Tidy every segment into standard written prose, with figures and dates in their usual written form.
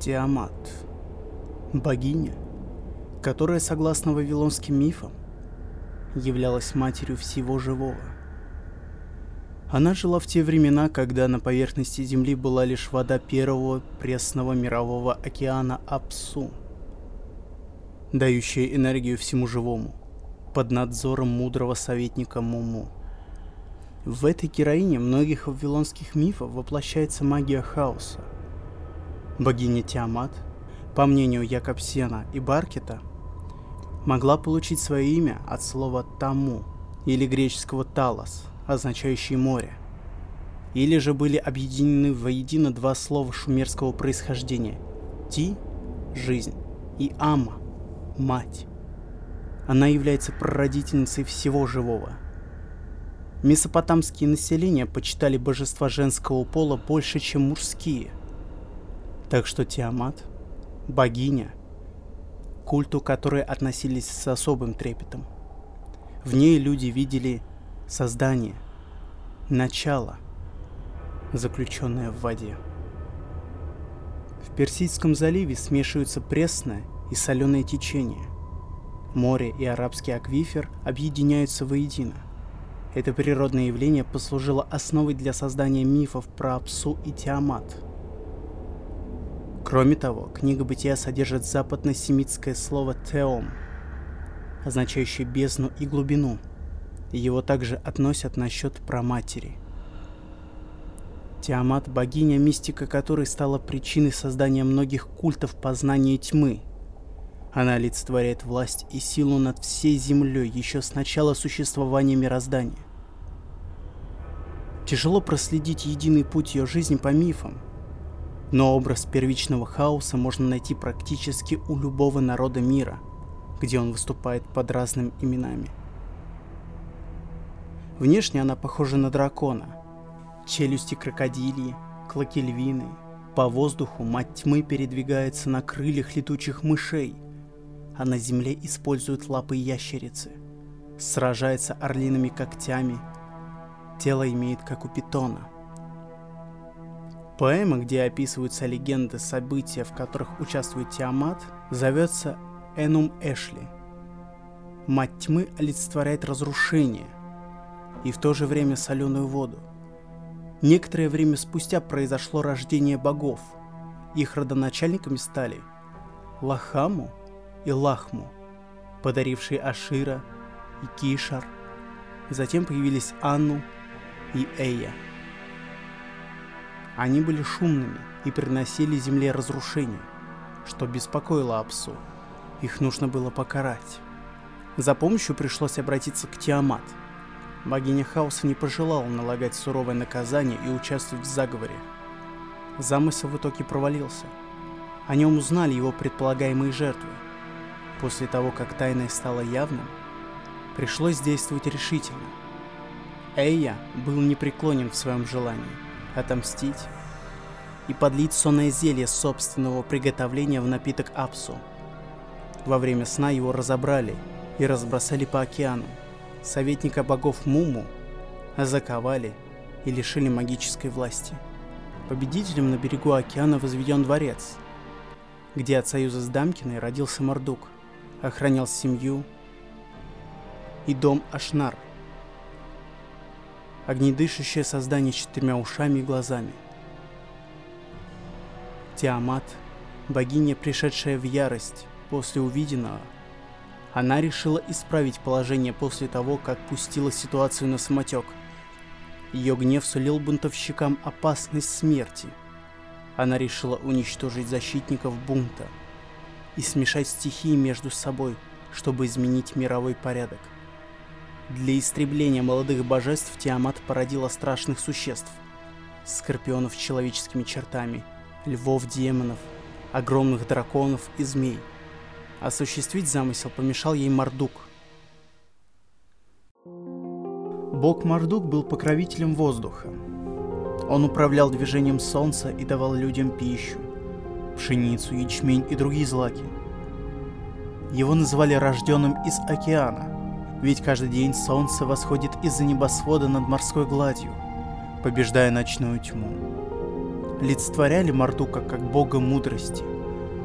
Тиамат. Богиня, которая, согласно вавилонским мифам, являлась матерью всего живого. Она жила в те времена, когда на поверхности Земли была лишь вода первого пресного мирового океана Апсу, дающая энергию всему живому, под надзором мудрого советника Муму. В этой героине многих вавилонских мифов воплощается магия хаоса. Богиня Тиамат, по мнению Якобсена и Баркета, могла получить свое имя от слова «таму» или греческого «талос», означающий море, или же были объединены воедино два слова шумерского происхождения «ти» – жизнь и «ама» – мать. Она является прародительницей всего живого. Месопотамские населения почитали божества женского пола больше, чем мужские. Так что Тиамат – богиня, к культу которой относились с особым трепетом. В ней люди видели создание, начало, заключенное в воде. В Персидском заливе смешиваются пресное и соленое течение. Море и арабский аквифер объединяются воедино. Это природное явление послужило основой для создания мифов про Апсу и Тиамат. Кроме того, книга Бытия содержит западно-семитское слово «теом», означающее бездну и глубину. Его также относят насчет праматери. Тиамат – богиня, мистика которой стала причиной создания многих культов познания тьмы. Она олицетворяет власть и силу над всей землей еще с начала существования мироздания. Тяжело проследить единый путь ее жизни по мифам, но образ первичного хаоса можно найти практически у любого народа мира, где он выступает под разными именами. Внешне она похожа на дракона. Челюсти крокодильи, клыки львиные. По воздуху мать тьмы передвигается на крыльях летучих мышей, а на земле использует лапы ящерицы. Сражается орлиными когтями. Тело имеет, как у питона. Поэма, где описываются легенды, события, в которых участвует Тиамат, зовется «Энум Эшли». Мать тьмы олицетворяет разрушение и в то же время соленую воду. Некоторое время спустя произошло рождение богов. Их родоначальниками стали Лахаму и Лахму, подарившие Ашира и Кишар. Затем появились Анну и Эя. Они были шумными и приносили земле разрушение, что беспокоило Апсу. Их нужно было покарать. За помощью пришлось обратиться к Тиамат. Богиня хаоса не пожелала налагать суровое наказание и участвовать в заговоре. Замысел в итоге провалился. О нем узнали его предполагаемые жертвы. После того, как тайное стало явным, пришлось действовать решительно. Эйя был непреклонен в своем желании отомстить и подлить сонное зелье собственного приготовления в напиток Апсу. Во время сна его разобрали и разбросали по океану. Советника богов Муму заковали и лишили магической власти. Победителем на берегу океана возведен дворец, где от союза с Дамкиной родился Мардук, охранял семью и дом Ашнар, огнедышащее создание с 4 ушами и глазами. Тиамат – богиня, пришедшая в ярость после увиденного. Она решила исправить положение после того, как пустила ситуацию на самотек. Ее гнев сулил бунтовщикам опасность смерти. Она решила уничтожить защитников бунта и смешать стихии между собой, чтобы изменить мировой порядок. Для истребления молодых божеств Тиамат породила страшных существ: скорпионов с человеческими чертами, львов-демонов, огромных драконов и змей. Осуществить замысел помешал ей Мардук. Бог Мардук был покровителем воздуха. Он управлял движением солнца и давал людям пищу, пшеницу, ячмень и другие злаки. Его называли рожденным из океана, ведь каждый день солнце восходит из-за небосвода над морской гладью, побеждая ночную тьму. Олицетворяли Мардука как бога мудрости,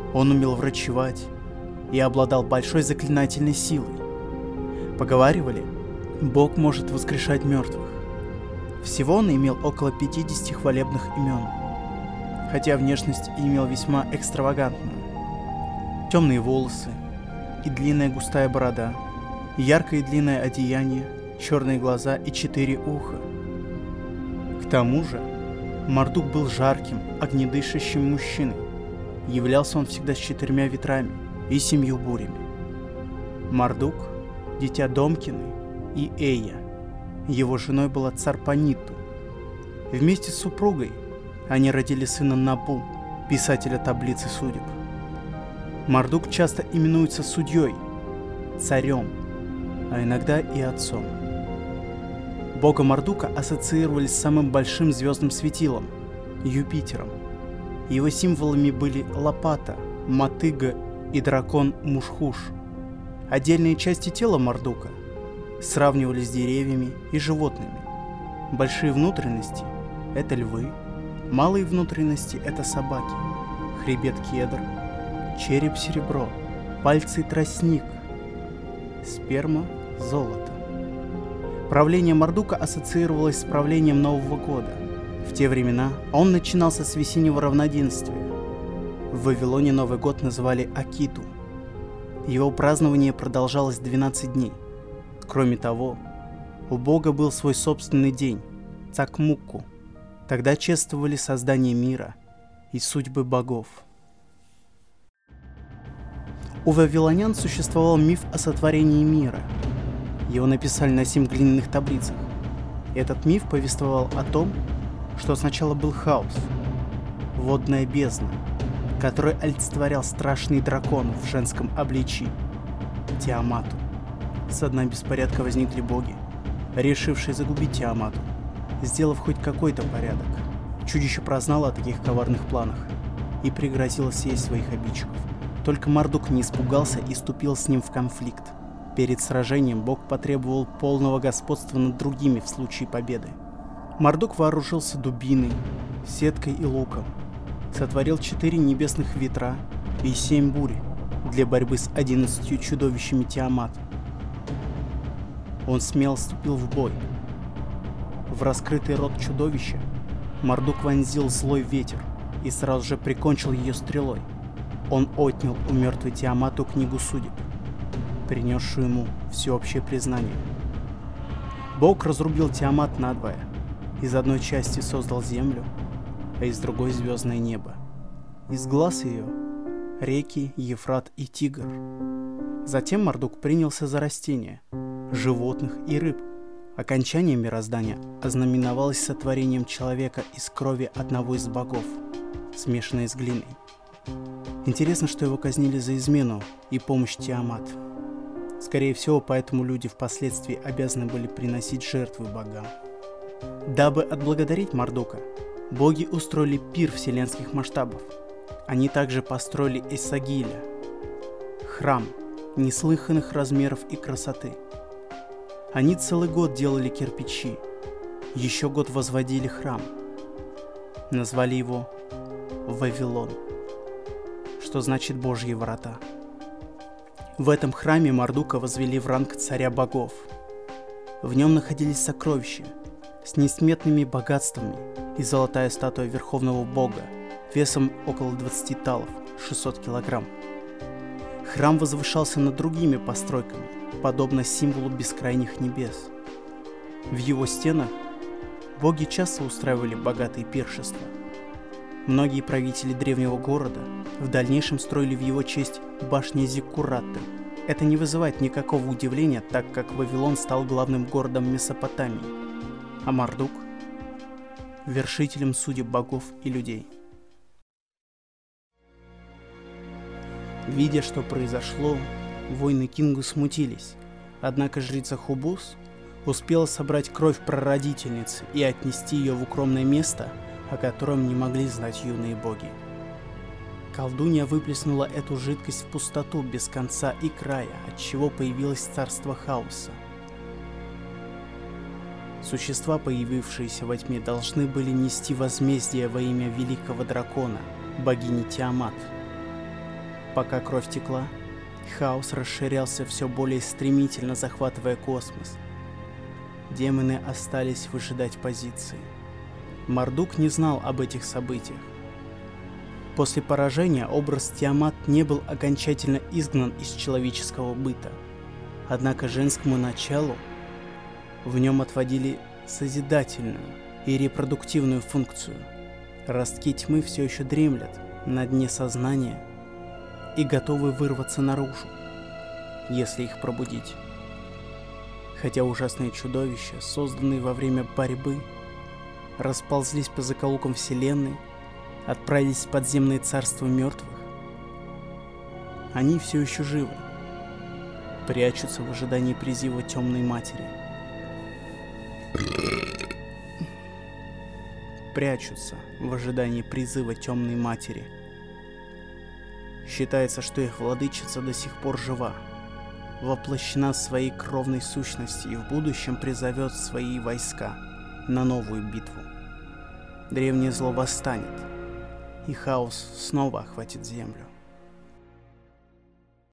Он умел врачевать и обладал большой заклинательной силой. Поговаривали, Бог может воскрешать мертвых. Всего он имел около 50 хвалебных имен, хотя внешность имел весьма экстравагантную. Темные волосы и длинная густая борода, яркое и длинное одеяние, черные глаза и 4 уха. К тому же, Мардук был жарким, огнедышащим мужчиной. Являлся он всегда с 4 ветрами и 7 бурями. Мардук – дитя Домкины и Эя. Его женой была Царпаниту. Вместе с супругой они родили сына Набу, писателя таблицы судеб. Мардук часто именуется судьей, царем, а иногда и отцом. Бога Мардука ассоциировали с самым большим звездным светилом – Юпитером. Его символами были лопата, мотыга и дракон Мушхуш. Отдельные части тела Мардука сравнивали с деревьями и животными. Большие внутренности – это львы, малые внутренности – это собаки, хребет кедр, череп серебро, пальцы тростник, сперма золото. Правление Мардука ассоциировалось с правлением Нового года. В те времена он начинался с весеннего равноденствия. В Вавилоне Новый год называли Акиту. Его празднование продолжалось 12 дней. Кроме того, у Бога был свой собственный день – Цакмукку. Тогда чествовали создание мира и судьбы богов. У вавилонян существовал миф о сотворении мира. Его написали на 7 глиняных таблицах. Этот миф повествовал о том, что сначала был хаос, водная бездна, который олицетворял страшный дракон в женском обличии – Тиамату. Со дна беспорядка возникли боги, решившие загубить Тиамату, сделав хоть какой-то порядок. Чудище прознало о таких коварных планах и пригрозило съесть своих обидчиков. Только Мардук не испугался и вступил с ним в конфликт. Перед сражением Бог потребовал полного господства над другими в случае победы. Мардук вооружился дубиной, сеткой и луком, сотворил 4 небесных ветра и 7 бурь для борьбы с 11 чудовищами Тиамат. Он смело вступил в бой. В раскрытый рот чудовища Мардук вонзил злой ветер и сразу же прикончил ее стрелой. Он отнял у мертвой Тиамату книгу судеб, принесшую ему всеобщее признание. Бог разрубил Тиамат надвое. Из одной части создал землю, а из другой звездное небо. Из глаз ее реки Ефрат и Тигр. Затем Мардук принялся за растения, животных и рыб. Окончание мироздания ознаменовалось сотворением человека из крови одного из богов, смешанной с глиной. Интересно, что его казнили за измену и помощь Тиамат. Скорее всего, поэтому люди впоследствии обязаны были приносить жертвы богам. Дабы отблагодарить Мардука, боги устроили пир вселенских масштабов. Они также построили Эссагиля, храм неслыханных размеров и красоты. Они целый год делали кирпичи, еще год возводили храм. Назвали его Вавилон, что значит Божьи врата. В этом храме Мардука возвели в ранг царя богов. В нем находились сокровища с несметными богатствами и золотая статуя верховного бога весом около 20 талов, 600 килограмм. Храм возвышался над другими постройками, подобно символу бескрайних небес. В его стенах боги часто устраивали богатые пиршества. Многие правители древнего города в дальнейшем строили в его честь башни Зиккураты. Это не вызывает никакого удивления, так как Вавилон стал главным городом Месопотамии, а Мардук – вершителем судеб богов и людей. Видя, что произошло, воины Кингу смутились, однако жрица Хубус успела собрать кровь прародительницы и отнести ее в укромное место, о котором не могли знать юные боги. Колдунья выплеснула эту жидкость в пустоту без конца и края, отчего появилось царство хаоса. Существа, появившиеся во тьме, должны были нести возмездие во имя великого дракона, богини Тиамат. Пока кровь текла, хаос расширялся все более стремительно, захватывая космос. Демоны остались выжидать позиции. Мардук не знал об этих событиях. После поражения образ Тиамат не был окончательно изгнан из человеческого быта. Однако женскому началу в нем отводили созидательную и репродуктивную функцию. Ростки тьмы все еще дремлят на дне сознания и готовы вырваться наружу, если их пробудить. Хотя ужасные чудовища, созданные во время борьбы, расползлись по закоулкам вселенной, отправились в подземное царство мертвых, они все еще живы, прячутся в ожидании призыва темной матери. Прячутся в ожидании призыва темной матери. Считается, что их владычица до сих пор жива, воплощена своей кровной сущностью и в будущем призовет свои войска на новую битву. Древнее зло восстанет, и хаос снова охватит землю.